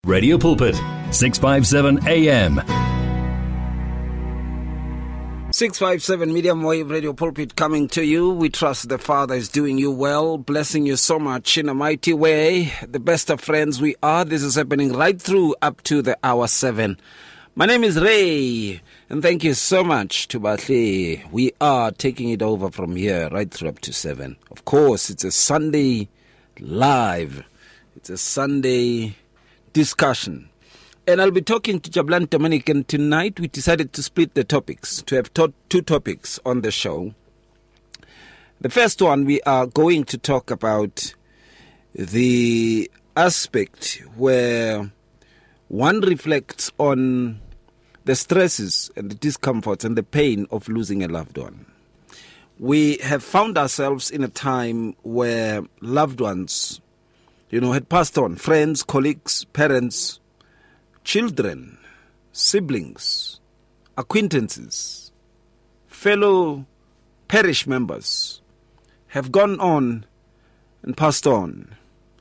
Radio Pulpit, 657 AM. 657 Medium Wave Radio Pulpit coming to you. We trust the Father is doing you well, blessing you so much in a mighty way. The best of friends we are. This is happening right through up to the hour 7. My name is Ray, and thank you so much to Batley. We are taking it over from here right through up to 7. Of course, it's a Sunday live. It's a Sunday discussion. And I'll be talking to Jabulani Dominic, and tonight we decided to split the topics, to have two topics on the show. The first one, we are going to talk about the aspect where one reflects on the stresses and the discomforts and the pain of losing a loved one. We have found ourselves in a time where loved ones, had passed on, friends, colleagues, parents, children, siblings, acquaintances, fellow parish members have gone on and passed on.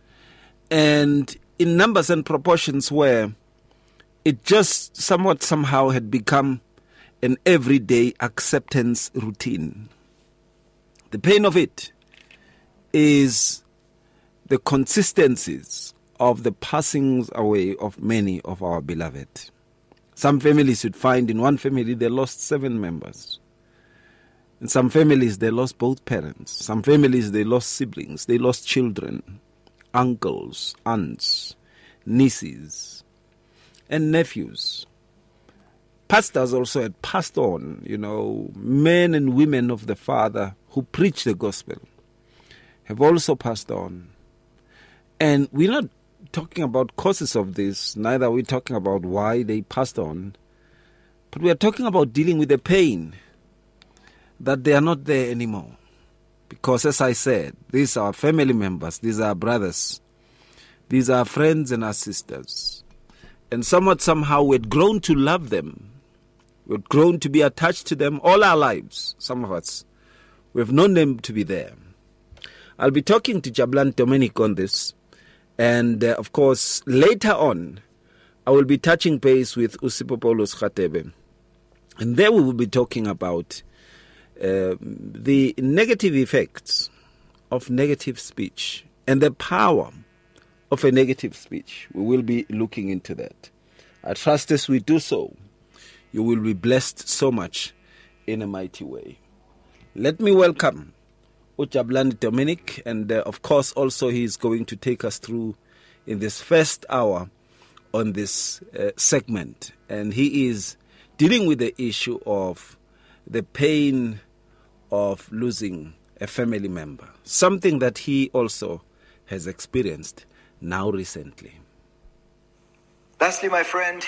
And in numbers and proportions where it just somehow had become an everyday acceptance routine. The pain of it is the consistencies of the passings away of many of our beloved. Some families you'd find in one family they lost 7 members. In some families they lost both parents. Some families they lost siblings, they lost children, uncles, aunts, nieces, and nephews. Pastors also had passed on, men and women of the Father who preach the gospel have also passed on. And we're not talking about causes of this, neither are we talking about why they passed on, but we are talking about dealing with the pain that they are not there anymore. Because as I said, these are family members, these are brothers, these are friends and our sisters. And somehow we had grown to love them. We had grown to be attached to them all our lives. Some of us, we have known them to be there. I'll be talking to Jabulani Dominic on this. And, of course, later on, I will be touching base with Usipopoulos Khatebe. And there we will be talking about the negative effects of negative speech and the power of a negative speech. We will be looking into that. I trust as we do so, you will be blessed so much in a mighty way. Let me welcome Jabulani Dominic, and of course also he is going to take us through in this first hour on this segment, and he is dealing with the issue of the pain of losing a family member, something that he also has experienced now recently. Lastly, my friend,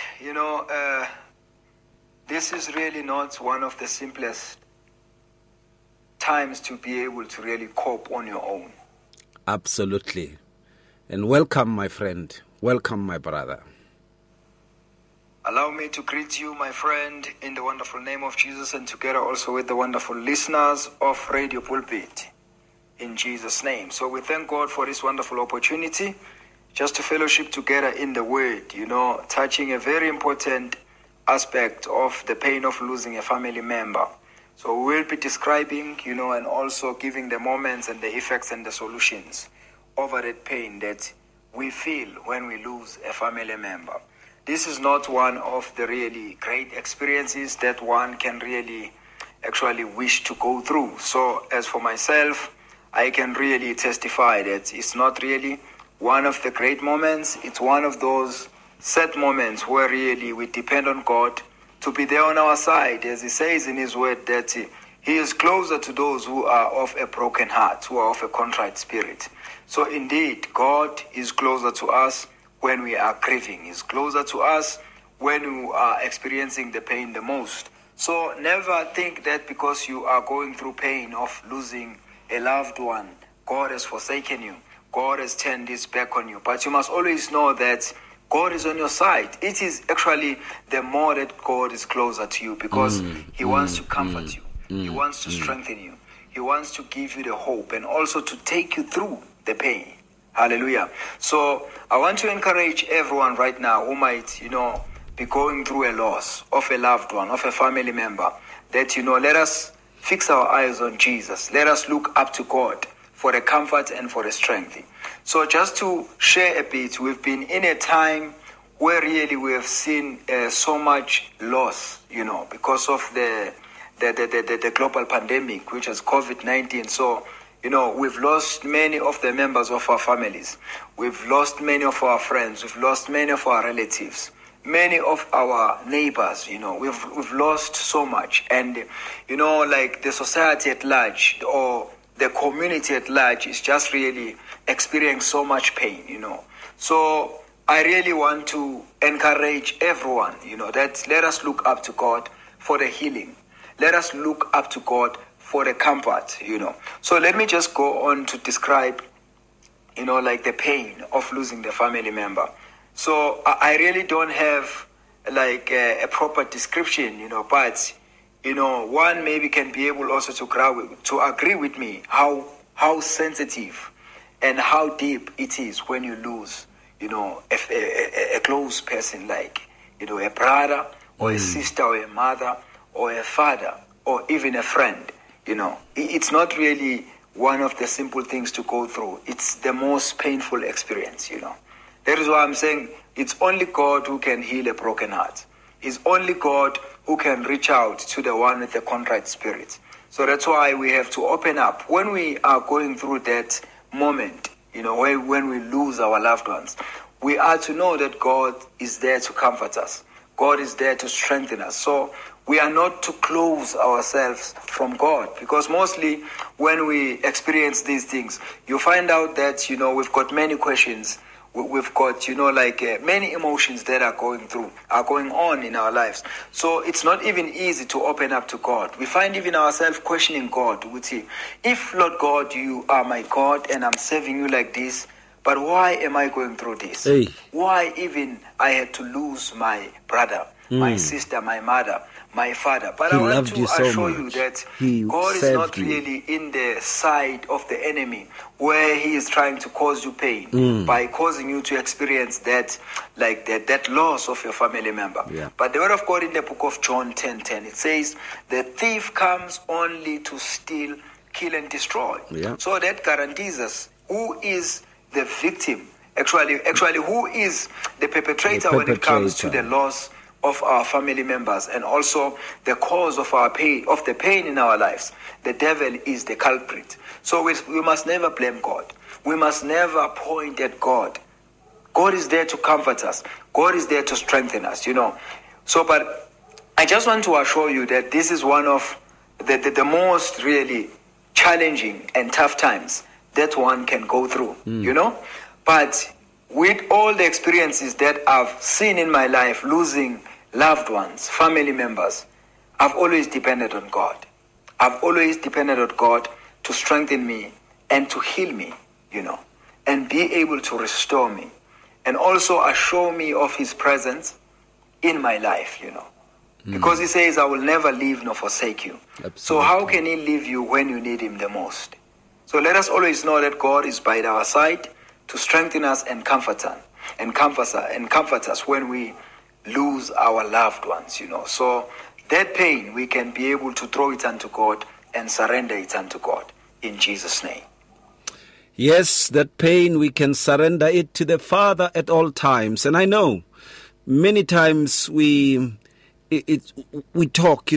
this is really not one of the simplest times to be able to really cope on your own. Absolutely. And welcome, my friend. Welcome, my brother. Allow me to greet you, my friend, in the wonderful name of Jesus, and together also with the wonderful listeners of Radio Pulpit, in Jesus' name. So we thank God for this wonderful opportunity just to fellowship together in the Word, touching a very important aspect of the pain of losing a family member. So we will be describing, and also giving the moments and the effects and the solutions over that pain that we feel when we lose a family member. This is not one of the really great experiences that one can really actually wish to go through. So as for myself, I can really testify that it's not really one of the great moments. It's one of those sad moments where really we depend on God to be there on our side, as he says in his word, that he is closer to those who are of a broken heart, who are of a contrite spirit. So indeed, God is closer to us when we are grieving. He's closer to us when we are experiencing the pain the most. So never think that because you are going through pain of losing a loved one, God has forsaken you. God has turned his back on you. But you must always know that God is on your side. It is actually the more that God is closer to you, because he wants to comfort you. He wants to strengthen you. He wants to give you the hope and also to take you through the pain. Hallelujah. So I want to encourage everyone right now who might, be going through a loss of a loved one, of a family member, that, let us fix our eyes on Jesus. Let us look up to God for the comfort and for the strength. So just to share a bit, we've been in a time where really we have seen so much loss, because of the global pandemic, which is COVID-19. So, we've lost many of the members of our families. We've lost many of our friends. We've lost many of our relatives. Many of our neighbors, we've lost so much. And, like the society at large or the community at large is just really experiencing so much pain, So I really want to encourage everyone, that let us look up to God for the healing. Let us look up to God for the comfort, So let me just go on to describe, like the pain of losing the family member. So I really don't have like a proper description, but, one maybe can be able also to agree with me how sensitive and how deep it is when you lose, a close person like, a brother or a sister or a mother or a father or even a friend, It's not really one of the simple things to go through. It's the most painful experience, That is why I'm saying it's only God who can heal a broken heart. It's only God who can reach out to the one with a contrite spirit. So that's why we have to open up. When we are going through that moment, when we lose our loved ones, we are to know that God is there to comfort us. God is there to strengthen us. So we are not to close ourselves from God, because mostly when we experience these things, you find out that, we've got many questions. We've got, many emotions that are going on in our lives. So it's not even easy to open up to God. We find even ourselves questioning God. We say, if Lord God, you are my God and I'm serving you like this, but why am I going through this? Hey. Why even I had to lose my brother, my sister, my mother, my father? But I want to assure you that God is not really in the side of the enemy where he is trying to cause you pain by causing you to experience that loss of your family member. Yeah. But the word of God in the book of John 10:10, it says, the thief comes only to steal, kill and destroy. Yeah. So that guarantees us who is the victim, actually who is the perpetrator when it comes to the loss of our family members and also the cause of our pain, of the pain in our lives. The devil is the culprit. So we must never blame God. We must never point at God. God is there to comfort us. God is there to strengthen us, So, but I just want to assure you that this is one of the most really challenging and tough times that one can go through, But with all the experiences that I've seen in my life, losing loved ones, family members, I've always depended on God. I've always depended on God to strengthen me and to heal me, and be able to restore me and also assure me of his presence in my life, Because he says, I will never leave nor forsake you. Absolutely. So how can he leave you when you need him the most? So let us always know that God is by our side to strengthen us and comfort us when we lose our loved ones, So that pain, we can be able to throw it unto God and surrender it unto God in Jesus' name. Yes, that pain, we can surrender it to the Father at all times. And I know many times we talk,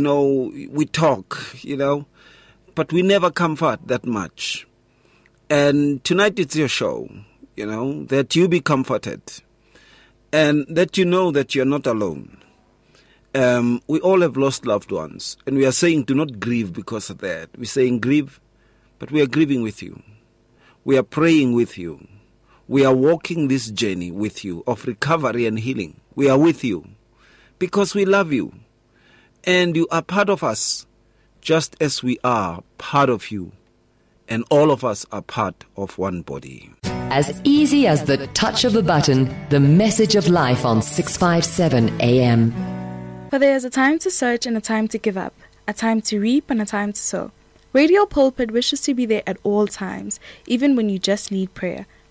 but we never comfort that much. And tonight it's your show, that you be comforted and that you know that you're not alone. We all have lost loved ones, and we are saying do not grieve because of that. We're saying grieve, but we are grieving with you. We are praying with you. We are walking this journey with you of recovery and healing. We are with you because we love you, and you are part of us just as we are part of you, and all of us are part of one body. As easy as the touch of a button, the message of life on 657 AM. For there is a time to search and a time to give up, a time to reap and a time to sow. Radio Pulpit wishes to be there at all times, even when you just need prayer.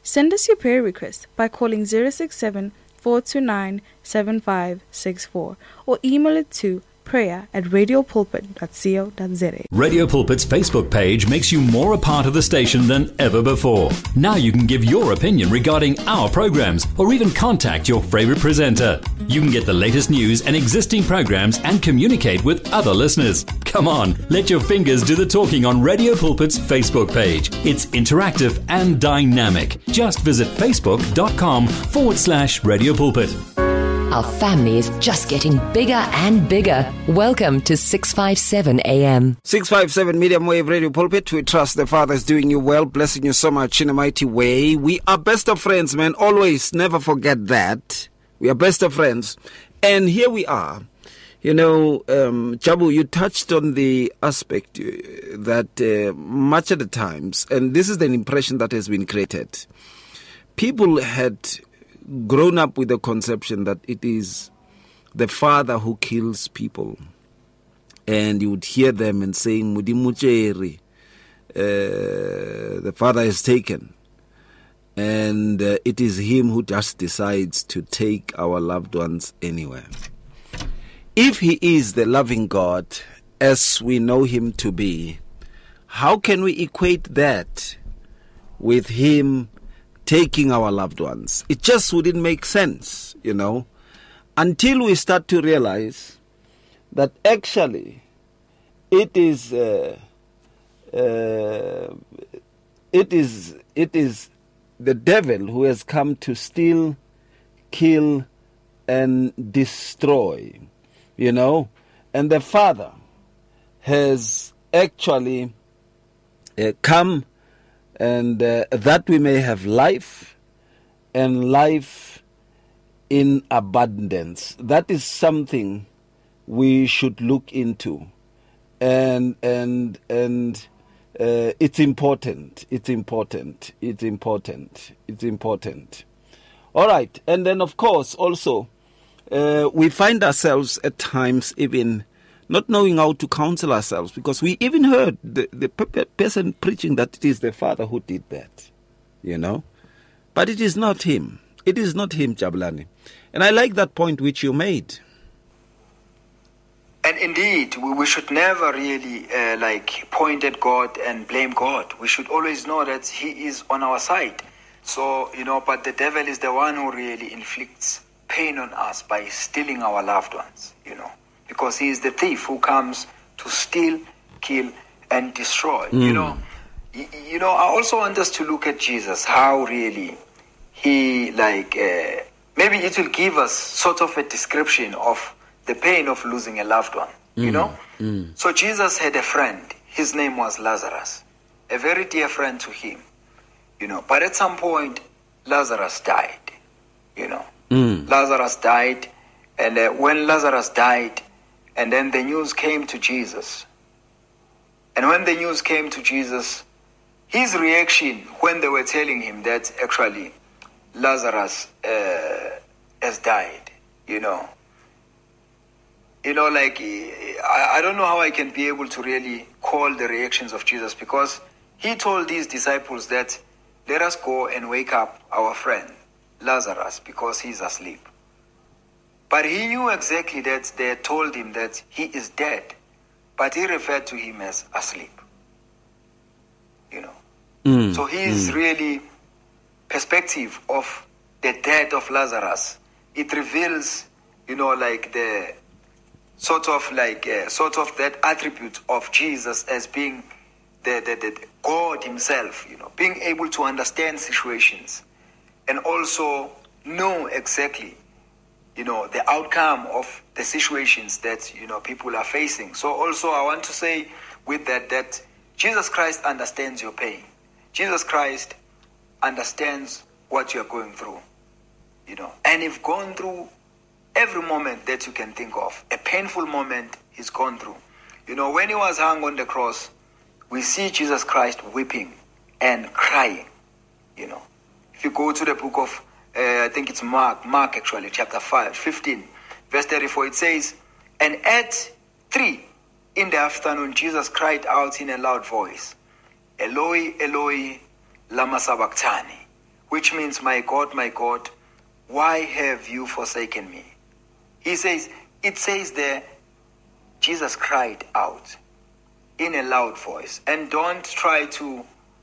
Send us your prayer request by calling 067 429 7564 or email it to prayer@radiopulpit.co.za. Radio Pulpit's Facebook page makes you more a part of the station than ever before. Now you can give your opinion regarding our programs or even contact your favorite presenter. You can get the latest news and existing programs and communicate with other listeners. Come on, let your fingers do the talking on Radio Pulpit's Facebook page. It's interactive and dynamic. Just visit facebook.com/Radio Pulpit. Our family is just getting bigger and bigger. Welcome to 657 AM. 657 Medium Wave Radio Pulpit. We trust the Father is doing you well, blessing you so much in a mighty way. We are best of friends, man. Always, never forget that. We are best of friends. And here we are. You know, Jabu, you touched on the aspect that much of the times, and this is the impression that has been created, people had grown up with the conception that it is the father who kills people. And you would hear them and saying, Mudimucheri, the father is taken. And it is him who just decides to take our loved ones anywhere. If he is the loving God, as we know him to be, how can we equate that with him taking our loved ones? It just wouldn't make sense, you know, until we start to realize that actually it is the devil who has come to steal, kill, and destroy, you know, and the Father has actually come and that we may have life, and life in abundance. That is something we should look into, and it's important. It's important. It's important. It's important. All right, and then of course also we find ourselves at times even not knowing how to counsel ourselves, because we even heard the person preaching that it is the Father who did that, you know. But it is not him. It is not him, Jabulani. And I like that point which you made. And indeed, we should never really point at God and blame God. We should always know that he is on our side. So, you know, but the devil is the one who really inflicts pain on us by stealing our loved ones, you know. Because he is the thief who comes to steal, kill, and destroy. You know, I also want us to look at Jesus, how really he maybe it will give us sort of a description of the pain of losing a loved one. You know, so Jesus had a friend. His name was Lazarus, a very dear friend to him. You know, but at some point, Lazarus died. You know, Lazarus died, and when Lazarus died, and then the news came to Jesus. And when the news came to Jesus, his reaction when they were telling him that actually Lazarus has died, I don't know how I can be able to really call the reactions of Jesus, because he told these disciples that let us go and wake up our friend Lazarus because he's asleep. But he knew exactly that they had told him that he is dead, but he referred to him as asleep. So his really perspective of the death of Lazarus, it reveals, the sort of that attribute of Jesus as being the God himself, being able to understand situations and also know exactly the outcome of the situations that, people are facing. So also I want to say with that Jesus Christ understands your pain. Jesus Christ understands what you're going through, and he's gone through every moment that you can think of. A painful moment he's gone through. When he was hung on the cross, we see Jesus Christ weeping and crying, If you go to the book of I think it's Mark actually, chapter 15, verse 34, it says, and at 3 in the afternoon, Jesus cried out in a loud voice, Eloi, Eloi, lama sabachthani, which means, my God, why have you forsaken me? It says there, Jesus cried out in a loud voice. And don't try to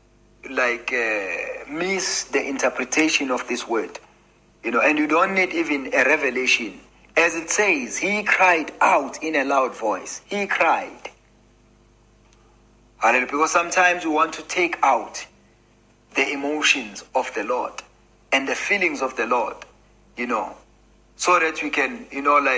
miss the interpretation of this word. And you don't need even a revelation. As it says, he cried out in a loud voice. He cried. Hallelujah. Because sometimes we want to take out the emotions of the Lord and the feelings of the Lord, so that we can,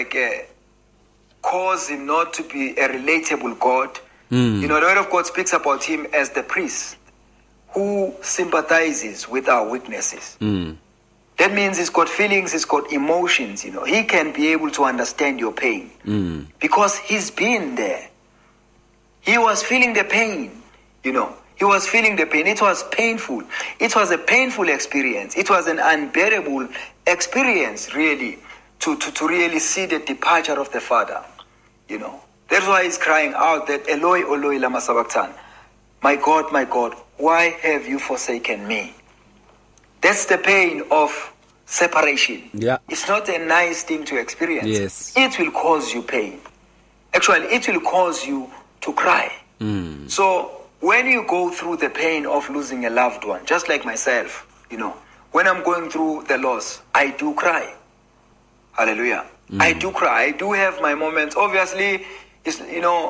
cause him not to be a relatable God. The word of God speaks about him as the priest who sympathizes with our weaknesses. That means he's got feelings, he's got emotions, He can be able to understand your pain because he's been there. He was feeling the pain, He was feeling the pain. It was painful. It was a painful experience. It was an unbearable experience, really, to really see the departure of the Father, That's why he's crying out that, Eloi, Eloi, lama sabachthani. My God, why have you forsaken me? That's the pain of separation. Yeah. It's not a nice thing to experience. Yes. It will cause you pain. Actually, it will cause you to cry. So when you go through the pain of losing a loved one, just like myself, when I'm going through the loss, I do cry. Hallelujah. I do cry. I do have my moments. Obviously, it's,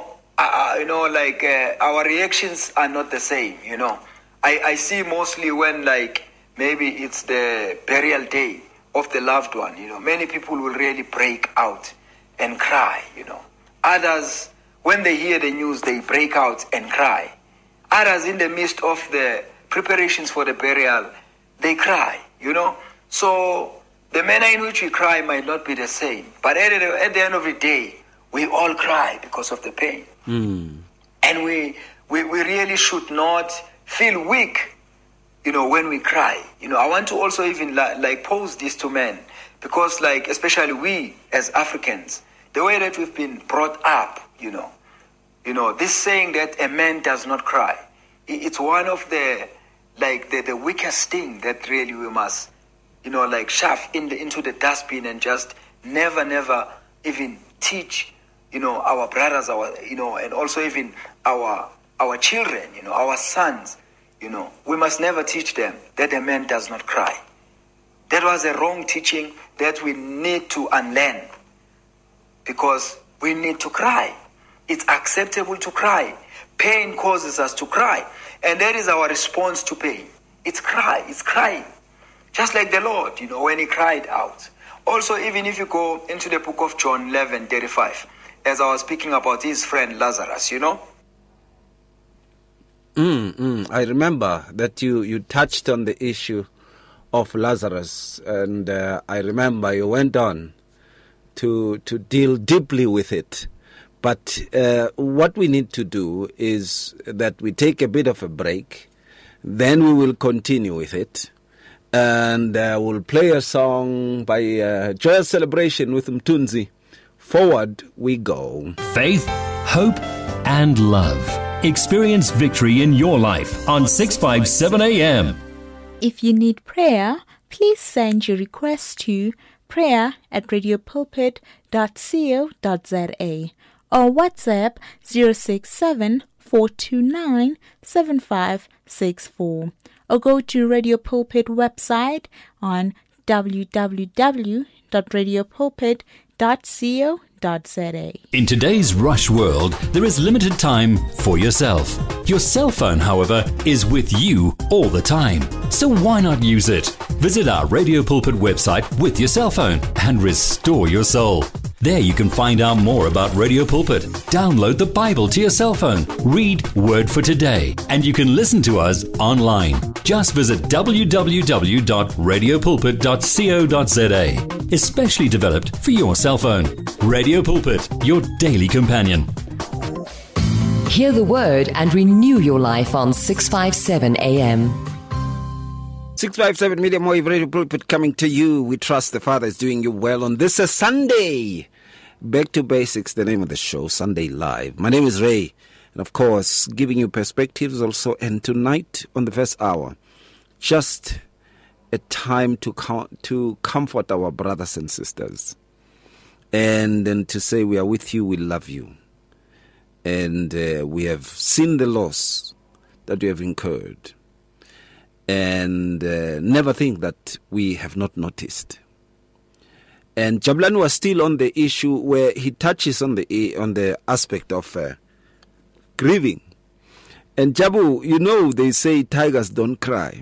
our reactions are not the same, I see mostly when, maybe it's the burial day of the loved one, many people will really break out and cry, Others, when they hear the news, they break out and cry. Others, in the midst of the preparations for the burial, they cry, So the manner in which we cry might not be the same. But at the end of the day, we all cry because of the pain. And we really should not feel weak, when we cry. I want to also even pose this to men. Because especially we as Africans, the way that we've been brought up, this saying that a man does not cry, it's one of the weakest thing that really we must, shove into the dustbin and just never even teach, our brothers, and also even our children, our sons, we must never teach them that a man does not cry. That was a wrong teaching that we need to unlearn, because we need to cry. It's acceptable to cry. Pain causes us to cry. And that is our response to pain. It's crying. Just like the Lord, when he cried out. Also, even if you go into the book of John 11:35, as I was speaking about his friend Lazarus, I remember that you touched on the issue of Lazarus, and I remember you went on to deal deeply with it. But what we need to do is that we take a bit of a break, then we will continue with it, and we'll play a song by Joyous Celebration with Mtunzi. Forward we go. Faith, hope, and love. Experience victory in your life on 657 AM. If you need prayer, please send your request to prayer@radiopulpit.co.za or WhatsApp 067-429-7564, or go to Radio Pulpit website on www.radiopulpit.co.za. In today's rush world, there is limited time for yourself. Your cell phone, however, is with you all the time. So why not use it? Visit our Radio Pulpit website with your cell phone and restore your soul. There you can find out more about Radio Pulpit. Download the Bible to your cell phone. Read Word for Today. And you can listen to us online. Just visit www.radiopulpit.co.za. Especially developed for your cell phone. Radio Pulpit, your daily companion. Hear the word and renew your life on 657 AM. 657 Medium Wave Radio Pulpit coming to you. We trust the Father is doing you well on this Sunday. Back to Basics, the name of the show, Sunday Live. My name is Ray, and of course, giving you perspectives also. And tonight, on the first hour, just a time to comfort our brothers and sisters, and then to say, we are with you, we love you, and we have seen the loss that we have incurred, and never think that we have not noticed. And Jabulani was still on the issue where he touches on the aspect of grieving. And Jabu, you know, they say tigers don't cry.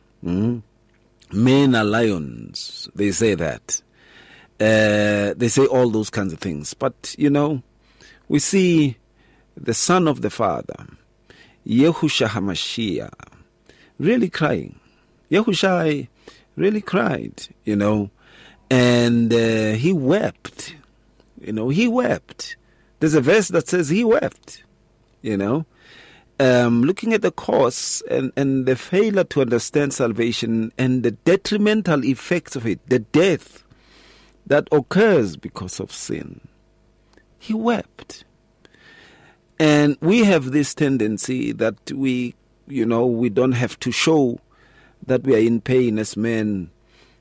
Men are lions. They say that. They say all those kinds of things. But, you know, we see the Son of the Father, Yahushua HaMashiach, really crying. Yahushua really cried, you know, and he wept. You know, he wept. There's a verse that says he wept, you know. Looking at the cause and the failure to understand salvation and the detrimental effects of it, the death that occurs because of sin, he wept. And we have this tendency that we don't have to show that we are in pain as men.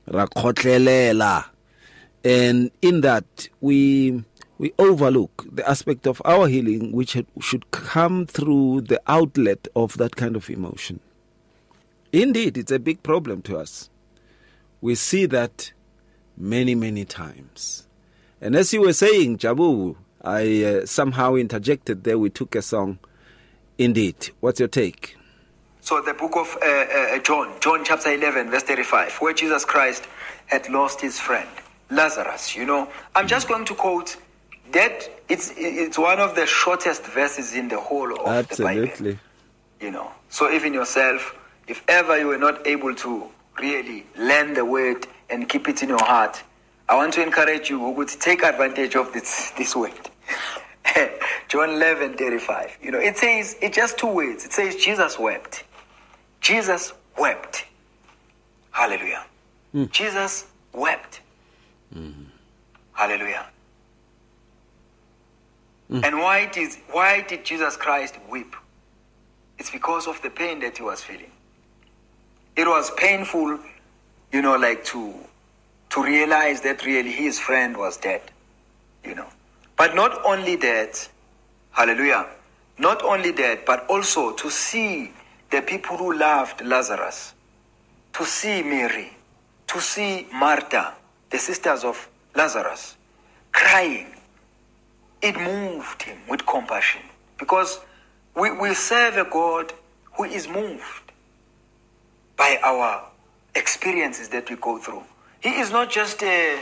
And in that, we overlook the aspect of our healing, which should come through the outlet of that kind of emotion. Indeed, it's a big problem to us. We see that many, many times. And as you were saying, Jabu, I somehow interjected there. We took a song. Indeed. What's your take? So the book of John chapter 11, verse 35, where Jesus Christ had lost his friend, Lazarus. You know, I'm just going to quote that. It's one of the shortest verses in the whole of the Bible. Absolutely. You know, so even yourself, if ever you were not able to really learn the word and keep it in your heart, I want to encourage you to take advantage of this word. John 11:35. You know, it says, it's just two words. It says Jesus wept. Jesus wept. Hallelujah. Jesus wept. Hallelujah. And why did Jesus Christ weep? It's because of the pain that he was feeling. It was painful, you know, like to realize that really his friend was dead, you know. But not only that, hallelujah, not only that, but also to see the people who loved Lazarus, to see Mary, to see Martha, the sisters of Lazarus, crying. It moved him with compassion, because we serve a God who is moved by our experiences that we go through. He is not just an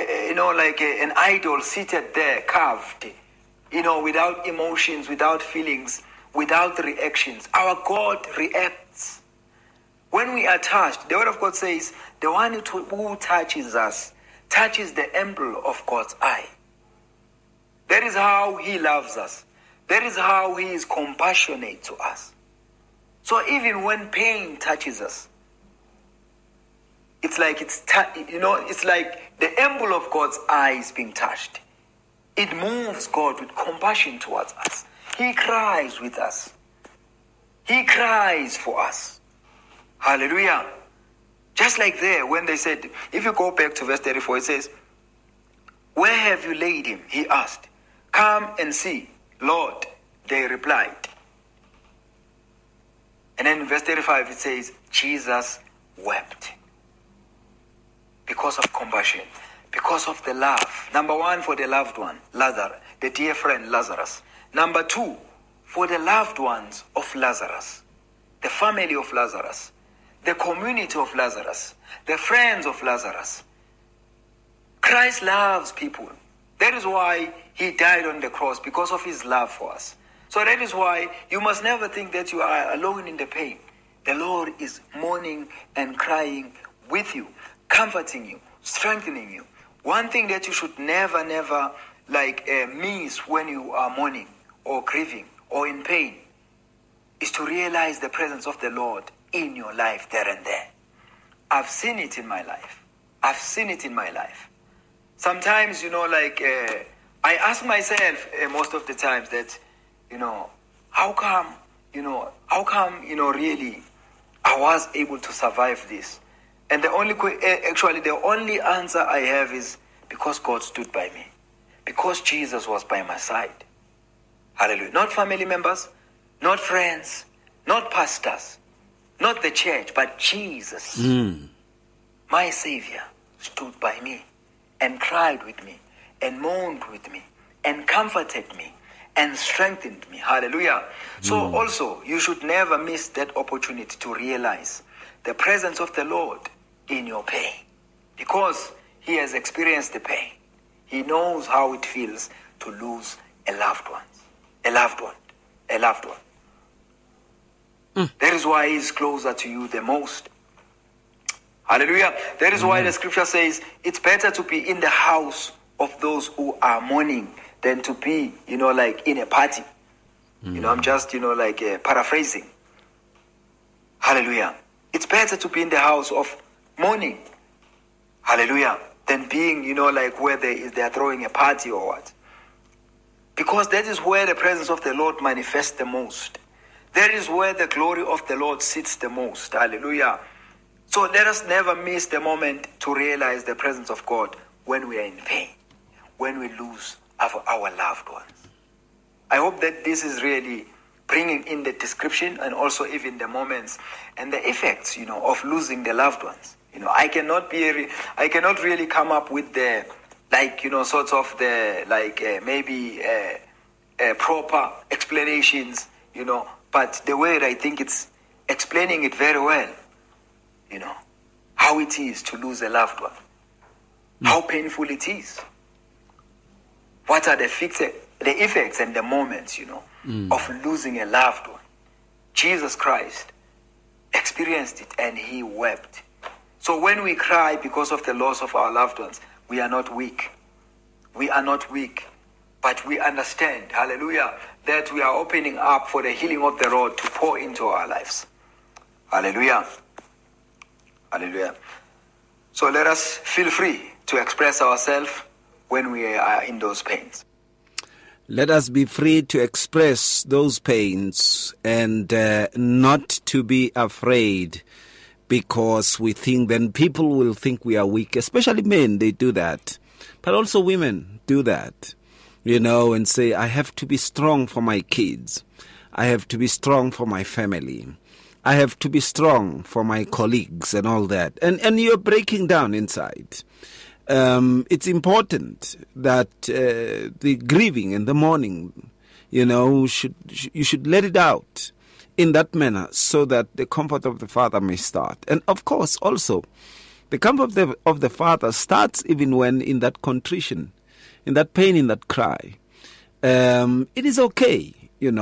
idol seated there, carved, you know, without emotions, without feelings, without reactions. Our God reacts. When we are touched, the Word of God says, the one who touches us touches the emblem of God's eye. That is how he loves us. That is how he is compassionate to us. So even when pain touches us, it's like it's like the emblem of God's eye is being touched. It moves God with compassion towards us. He cries with us. He cries for us. Hallelujah. Just like there, when they said, if you go back to verse 34, it says, "Where have you laid him?" He asked. "Come and see, Lord," they replied. And then in verse 35 it says, Jesus wept. Because of compassion, because of the love. Number one, for the loved one, Lazarus, the dear friend Lazarus. Number two, for the loved ones of Lazarus, the family of Lazarus, the community of Lazarus, the friends of Lazarus. Christ loves people. That is why he died on the cross, because of his love for us. So that is why you must never think that you are alone in the pain. The Lord is mourning and crying with you, comforting you, strengthening you. One thing that you should never miss when you are mourning or grieving or in pain is to realize the presence of the Lord in your life there and there. I've seen it in my life. I've seen it in my life. Sometimes, I ask myself most of the times that, how come, really I was able to survive this? And the only answer I have is because God stood by me. Because Jesus was by my side. Hallelujah. Not family members, not friends, not pastors, not the church, but Jesus, my Savior, stood by me and cried with me and mourned with me and comforted me and strengthened me. Hallelujah. So also, you should never miss that opportunity to realize the presence of the Lord in your pain, because he has experienced the pain. He knows how it feels to lose a loved one. That is why he's closer to you the most. Hallelujah. That is why the scripture says it's better to be in the house of those who are mourning than to be, like in a party. I'm just, paraphrasing. Hallelujah. It's better to be in the house of mourning. Hallelujah. Than being, like where they are throwing a party or what. Because that is where the presence of the Lord manifests the most. That is where the glory of the Lord sits the most. Hallelujah. So let us never miss the moment to realize the presence of God when we are in pain, when we lose our loved ones. I hope that this is really bringing in the description and also even the moments and the effects, of losing the loved ones. I cannot really come up with the, proper explanations, but the word, I think it's explaining it very well, how it is to lose a loved one, how painful it is. What are the effects and the moments, of losing a loved one? Jesus Christ experienced it and he wept. So when we cry because of the loss of our loved ones, we are not weak. We are not weak, but we understand, hallelujah, that we are opening up for the healing of the Lord to pour into our lives. Hallelujah. Hallelujah. So let us feel free to express ourselves when we are in those pains. Let us be free to express those pains and not to be afraid, because we think then people will think we are weak, especially men, they do that. But also women do that, and say, I have to be strong for my kids. I have to be strong for my family. I have to be strong for my colleagues and all that. And you're breaking down inside. It's important that the grieving and the mourning, you should let it out in that manner so that the comfort of the Father may start. And of course, also, the comfort of the Father starts even when in that contrition, in that pain, in that cry. It is okay,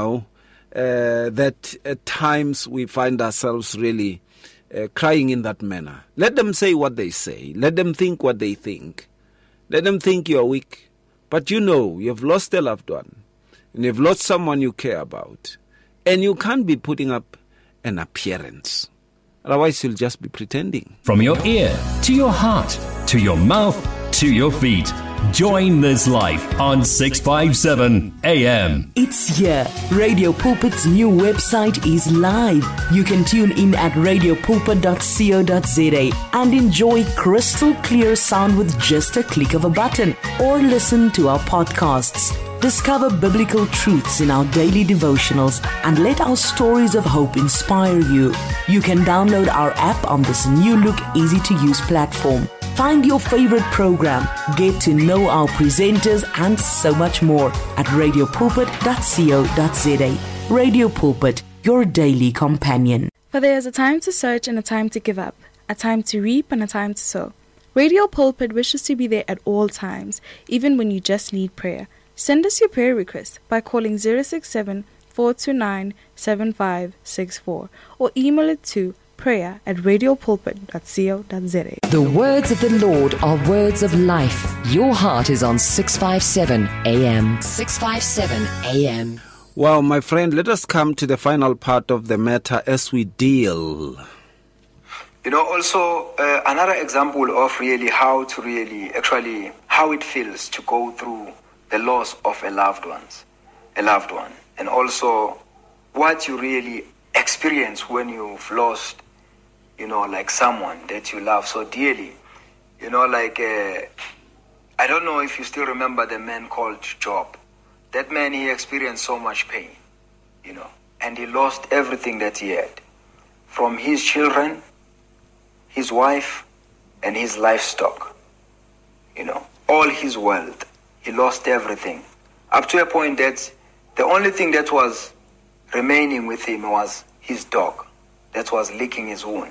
that at times we find ourselves really crying in that manner. Let them say what they say. Let them think what they think. Let them think you are weak. But you've lost a loved one. And you've lost someone you care about. And you can't be putting up an appearance. Otherwise, you'll just be pretending. From your ear to your heart, to your mouth, to your feet. Join this life on 657 AM. It's here. Radio Pulpit's new website is live. You can tune in at radiopulpit.co.za and enjoy crystal clear sound with just a click of a button, or listen to our podcasts. Discover biblical truths in our daily devotionals and let our stories of hope inspire you. You can download our app on this new look, easy to use platform. Find your favorite program, get to know our presenters, and so much more at radiopulpit.co.za. Radio Pulpit, your daily companion. For there is a time to search and a time to give up, a time to reap and a time to sow. Radio Pulpit wishes to be there at all times, even when you just need prayer. Send us your prayer request by calling 067-429-7564 or email it to prayer@radiopulpit.co.za. The words of the Lord are words of life. Your heart is on 657 AM. 657 AM. Well, my friend, let us come to the final part of the matter as we deal. Also another example of really how it feels to go through the loss of a loved one, and also what you really experience when you've lost like someone that you love so dearly. I don't know if you still remember the man called Job. That man, he experienced so much pain, and he lost everything that he had. From his children, his wife, and his livestock. All his wealth. He lost everything. Up to a point that the only thing that was remaining with him was his dog that was licking his wound.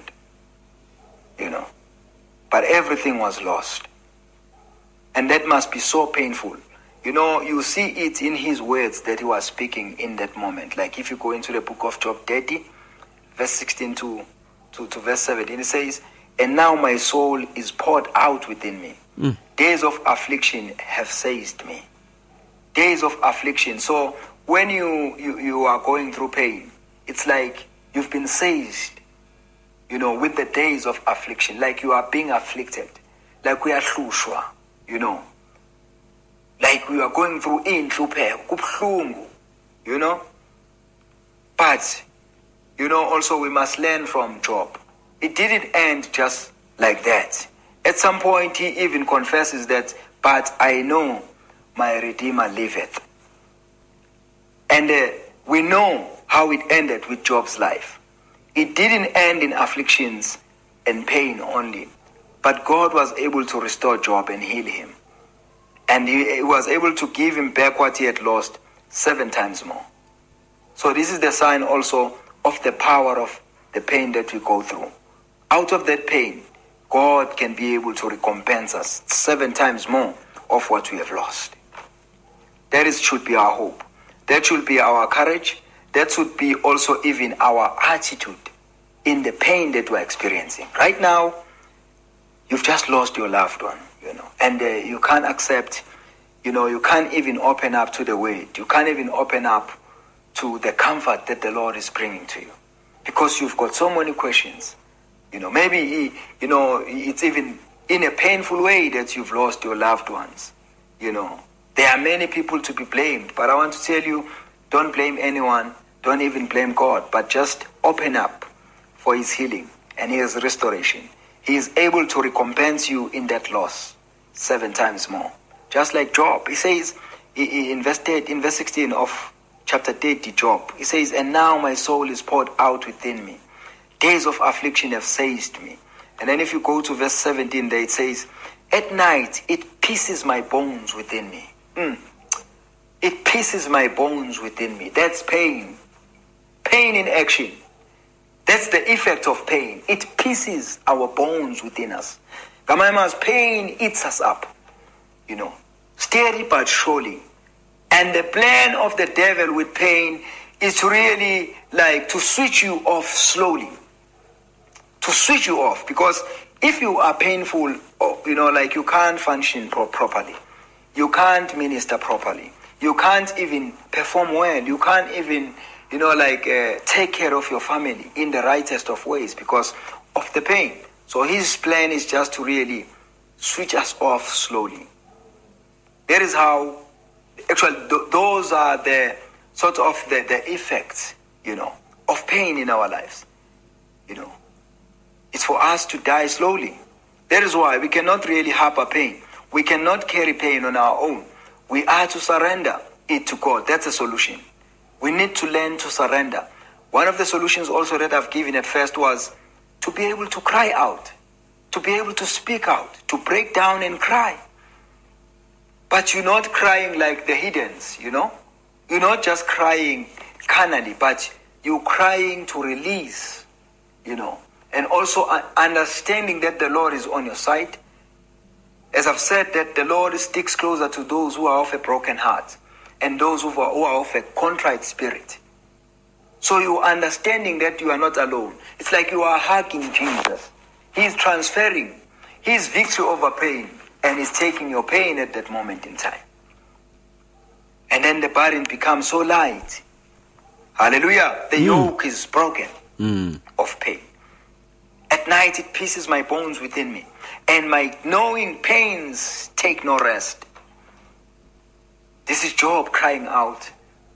But everything was lost. And that must be so painful. You see it in his words that he was speaking in that moment. Like if you go into the book of Job 30, verse 16 to verse 17, it says, "And now my soul is poured out within me. Days of affliction have seized me." Days of affliction. So when you are going through pain, it's like you've been seized, with the days of affliction. Like you are being afflicted. Like we are hlushwa, Like we are going through kubhlungu, But, also we must learn from Job. It didn't end just like that. At some point, he even confesses that, "But I know my Redeemer liveth." And we know how it ended with Job's life. It didn't end in afflictions and pain only, but God was able to restore Job and heal him. And he was able to give him back what he had lost 7 times more. So this is the sign also of the power of the pain that we go through. Out of that pain, God can be able to recompense us 7 times more of what we have lost. That should be our hope. That should be our courage. That should be also even our attitude in the pain that we're experiencing. Right now, you've just lost your loved one, and you can't accept, you can't even open up to the word. You can't even open up to the comfort that the Lord is bringing to you because you've got so many questions. Maybe, it's even in a painful way that you've lost your loved ones. There are many people to be blamed, but I want to tell you, don't blame anyone. Don't even blame God, but just open up for his healing and his restoration. He is able to recompense you in that loss 7 times more. Just like Job. He says, in verse 16 of chapter 30, Job, he says, "And now my soul is poured out within me. Days of affliction have seized me." And then if you go to verse 17 there, it says, "At night it pieces my bones within me." It pieces my bones within me. That's pain. Pain in action. That's the effect of pain. It pieces our bones within us. Gamaima's pain eats us up. Steady but surely. And the plan of the devil with pain is really like to switch you off slowly. To switch you off. Because if you are painful, like you can't function properly. You can't minister properly. You can't even perform well. You can't even, take care of your family in the rightest of ways because of the pain. So his plan is just to really switch us off slowly. That is how, actually, those are the sort of the effects, of pain in our lives. It's for us to die slowly. That is why we cannot really harbor pain. We cannot carry pain on our own. We are to surrender it to God. That's a solution. We need to learn to surrender. One of the solutions also that I've given at first was to be able to cry out, to be able to speak out, to break down and cry. But you're not crying like the heathens, You're not just crying carnally, but you're crying to release, And also understanding that the Lord is on your side. As I've said, that the Lord sticks closer to those who are of a broken heart and those who are of a contrite spirit. So you're understanding that you are not alone. It's like you are hugging Jesus. He's transferring his victory over pain and he's taking your pain at that moment in time. And then the burden becomes so light. Hallelujah. The yoke is broken of pain. At night it pieces my bones within me, and my gnawing pains take no rest. This is Job crying out.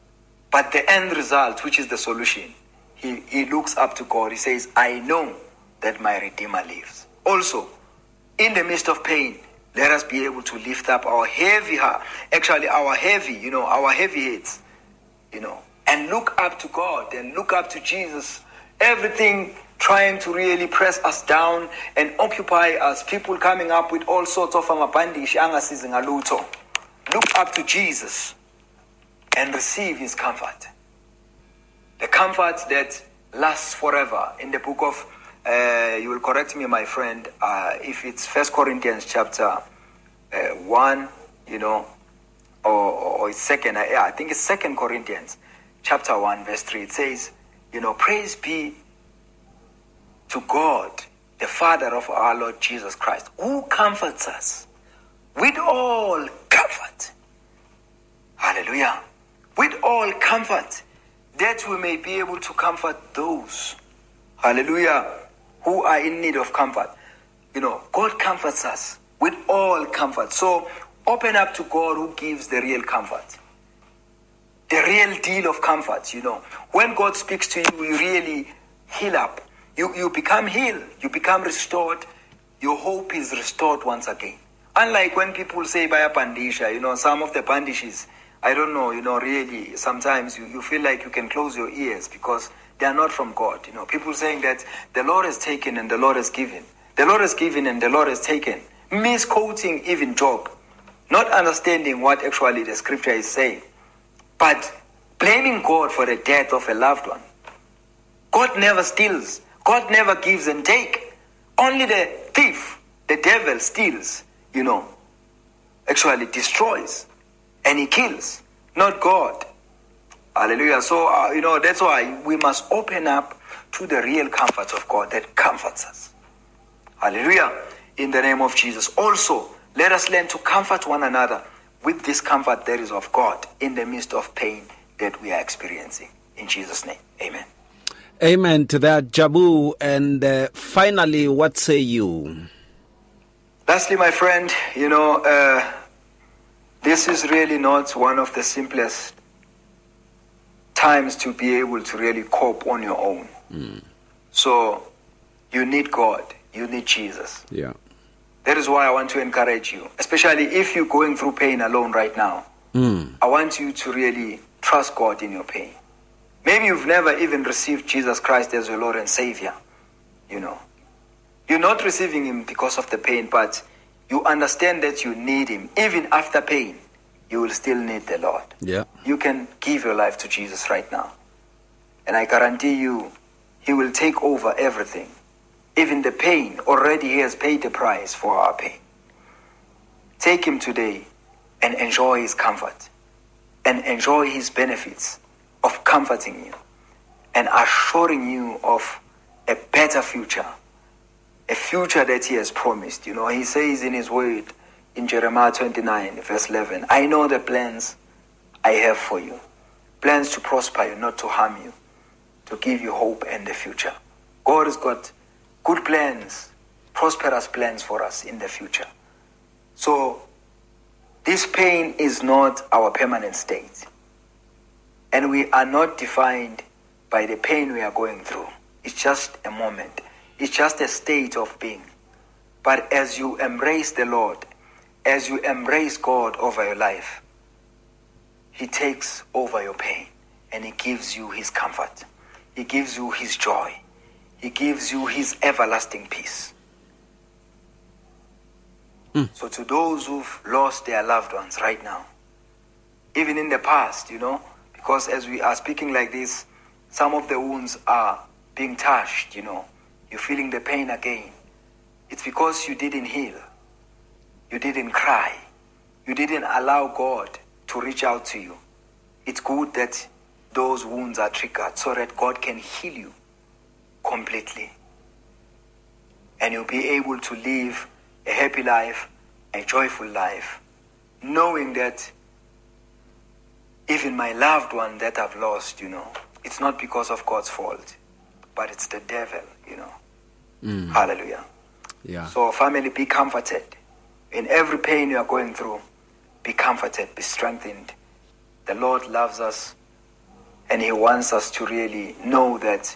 But the end result, which is the solution, he looks up to God. He says, "I know that my Redeemer lives. Also, in the midst of pain, let us be able to lift up our heavy heart, our heavy heads, and look up to God and look up to Jesus. Everything trying to really press us down and occupy us, people coming up with all sorts of amabandish angasizing aluto. Look up to Jesus and receive his comfort. The comfort that lasts forever. In the book of, you will correct me, my friend, if it's 1 Corinthians chapter 1, or it's second, I think it's 2 Corinthians chapter 1, verse 3. It says, praise be to God, the Father of our Lord Jesus Christ, who comforts us with all comfort. Hallelujah. With all comfort, that we may be able to comfort those, hallelujah, who are in need of comfort. God comforts us with all comfort. So open up to God who gives the real comfort. The real deal of comfort, When God speaks to you, you really heal up. You become healed. You become restored. Your hope is restored once again. Unlike when people say by a bandisha, some of the bandishes, I don't know, really, sometimes you feel like you can close your ears because they are not from God. People saying that the Lord has taken and the Lord has given. The Lord has given and the Lord has taken. Misquoting even Job. Not understanding what actually the scripture is saying. But blaming God for the death of a loved one. God never steals. God never gives and takes. Only the thief, the devil, steals, actually destroys. And he kills, not God. Hallelujah. So, that's why we must open up to the real comfort of God that comforts us. Hallelujah. In the name of Jesus. Also, let us learn to comfort one another with this comfort that is of God in the midst of pain that we are experiencing. In Jesus' name. Amen. Amen to that, Jabu. And finally, what say you? Lastly, my friend, this is really not one of the simplest times to be able to really cope on your own. So you need God. You need Jesus. Yeah. That is why I want to encourage you, especially if you're going through pain alone right now. I want you to really trust God in your pain. Maybe you've never even received Jesus Christ as your Lord and Savior. You're not receiving him because of the pain, but you understand that you need him. Even after pain, you will still need the Lord. Yeah. You can give your life to Jesus right now. And I guarantee you, he will take over everything. Even the pain, already he has paid the price for our pain. Take him today and enjoy his comfort. And enjoy his benefits of comforting you. And assuring you of a better future. A future that he has promised. He says in his word in Jeremiah 29, verse 11, I know the plans I have for you. Plans to prosper you, not to harm you. To give you hope and the future. God has got good plans, prosperous plans for us in the future. So, this pain is not our permanent state. And we are not defined by the pain we are going through. It's just a moment. It's just a state of being. But as you embrace the Lord, as you embrace God over your life, he takes over your pain and he gives you his comfort. He gives you his joy. He gives you his everlasting peace. So to those who've lost their loved ones right now, even in the past, because as we are speaking like this, some of the wounds are being touched, You're feeling the pain again. It's because you didn't heal. You didn't cry. You didn't allow God to reach out to you. It's good that those wounds are triggered so that God can heal you completely. And you'll be able to live a happy life, a joyful life, knowing that even my loved one that I've lost, it's not because of God's fault, but it's the devil, Hallelujah. Yeah. So family, be comforted. In every pain you are going through, be comforted, be strengthened. The Lord loves us, and he wants us to really know that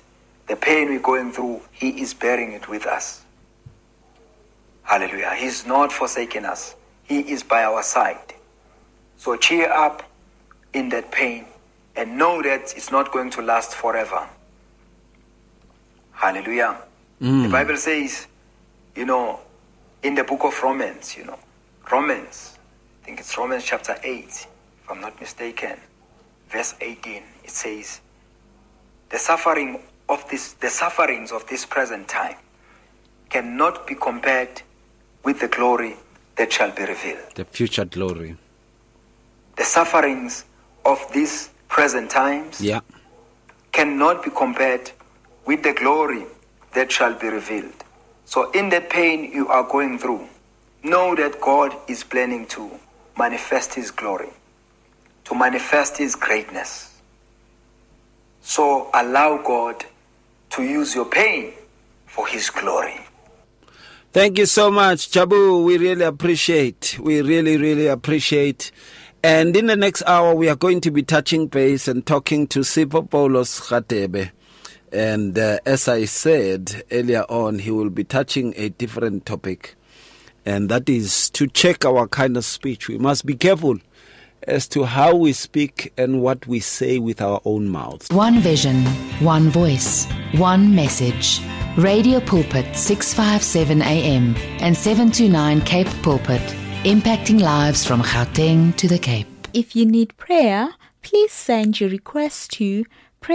the pain we're going through, He is bearing it with us. Hallelujah. He's not forsaken us. He is by our side. So cheer up in that pain and know that it's not going to last forever. Hallelujah. The Bible says, in the book of Romans, Romans, I think it's Romans chapter 8, if I'm not mistaken, verse 18, it says, the sufferings of this present time cannot be compared with the glory that shall be revealed. The future glory. The sufferings of these present times cannot be compared with the glory that shall be revealed. So in that pain you are going through, know that God is planning to manifest His glory, to manifest His greatness. So allow God to use your pain for His glory. Thank you so much, Jabu. We really appreciate. We really, really appreciate. And in the next hour, we are going to be touching base and talking to Sipho Paulos Radebe. And as I said earlier on, he will be touching a different topic. And that is to check our kind of speech. We must be careful as to how we speak and what we say with our own mouths. One vision, one voice, one message. Radio Pulpit 657 AM and 729 Cape Pulpit, impacting lives from Gauteng to the Cape. If you need prayer, please send your request to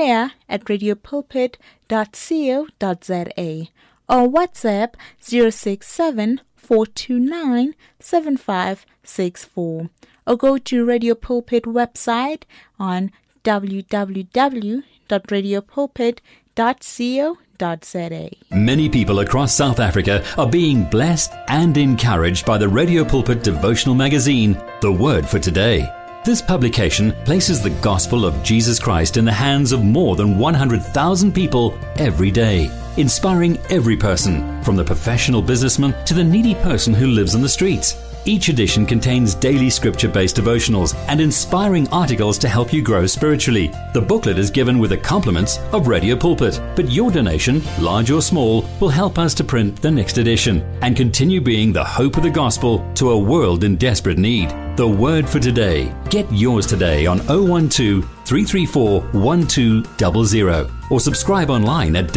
prayer@radiopulpit.co.za or WhatsApp 067-429-7564 or go to Radio Pulpit website on www.radiopulpit.co.za. Many people across South Africa are being blessed and encouraged by the Radio Pulpit devotional magazine, The Word for Today. This publication places the gospel of Jesus Christ in the hands of more than 100,000 people every day, inspiring every person, from the professional businessman to the needy person who lives on the streets. Each edition contains daily scripture-based devotionals and inspiring articles to help you grow spiritually. The booklet is given with the compliments of Radio Pulpit, but your donation, large or small, will help us to print the next edition and continue being the hope of the gospel to a world in desperate need. The Word for Today. Get yours today on 012-334-1200 or subscribe online at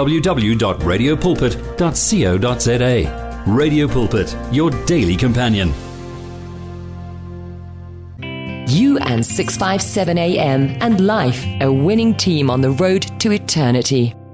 www.radiopulpit.co.za. Radio Pulpit, your daily companion. You and 657 AM and life, a winning team on the road to eternity.